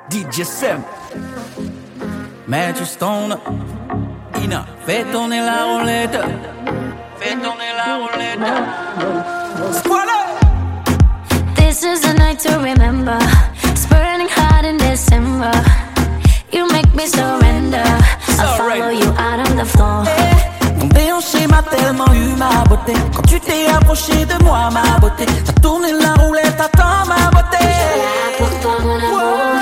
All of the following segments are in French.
DJ Sam. Matthew Stone. Ina, fais tourner la roulette. Fais tourner la roulette. This is a night to remember. It's burning hot in December. You make me surrender. I'll follow you out on the floor. Ton déhanché m'a tellement eu ma beauté. Quand tu t'es approché de moi, ma beauté, t'as tourné la roulette, attends ma beauté. Pour toi mon amour.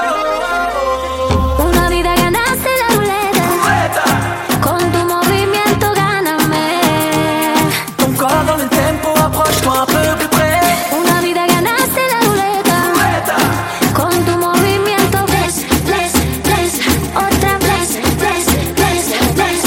Una vida ganaste la ruleta. Con tu movimiento gáname. Ton corps dans le tempo, approche-toi un peu plus près. Una vida ganaste la ruleta. Con tu movimiento bless, bless, bless. Otra bless, bless, bless, bless.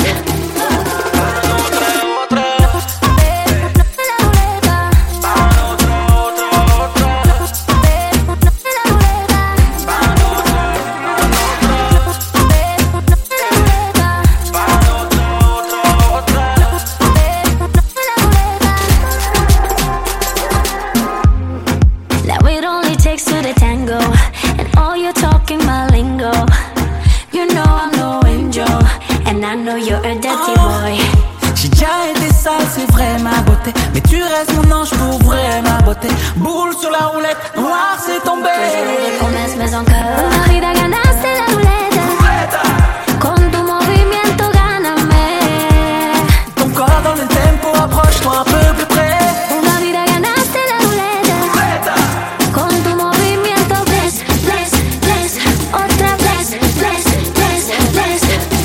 Now it only takes two to tango, and all you're talking my lingo. You know I'm no angel, and I know you're a dirty boy. J'ai déjà été sale, c'est vrai ma beauté, mais tu restes mon ange pour vrai ma beauté. Boule sur la roulette, noir c'est tombé. De promesas mais encore. Una vida ganaste la ruleta. Con tu movimiento gáname. Ton corps dans le tempo, approche-toi un peu plus près. Una vida ganaste la ruleta. Con tu movimiento bless, bless, bless. Otra bless, bless, bless, bless.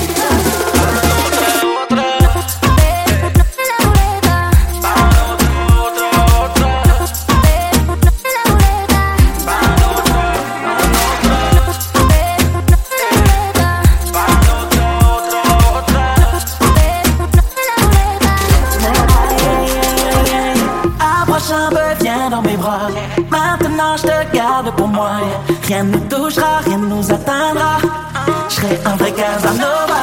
Approche un peu, viens dans mes bras. Maintenant je te garde pour moi. Rien ne nous touchera, rien ne nous atteindra. Je serai un vrai Casanova.